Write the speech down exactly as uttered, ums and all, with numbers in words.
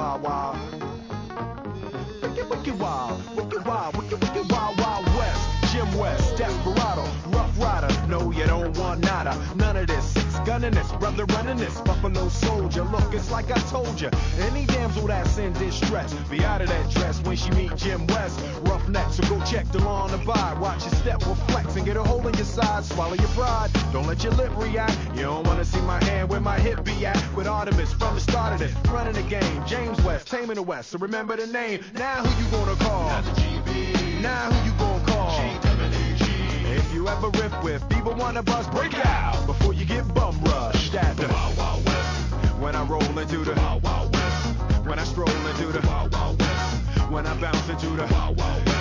wild, wild. Wicked, wicked wild, wicked wild, wicked, wicked wild, wild west. Jim West, Desperado, Rough Rider. No, you don't want nada, none of this. Six gunning this, brother running this. Buffalo Soldier, look, it's like I told you. Any damsel that's in distress, be out of that dress when she meet Jim West. Roughneck, so go check the law on the buy. Watch your step will flex and get a hole in your side. Swallow your pride, don't let your lip react. You don't wanna see my hand where my hip be at. With Artemis from the start of it, running the game. James West, taming the West, so remember the name. Now who you gonna call? Now the G B. Now who you gonna call? G W G. If you ever riff with either one of us, break out before you get bum rushed at the Wild Wild West. when I roll into the Wild Wild West. when I stroll into the Wild Wild West. when I bounce into the Wild Wild West.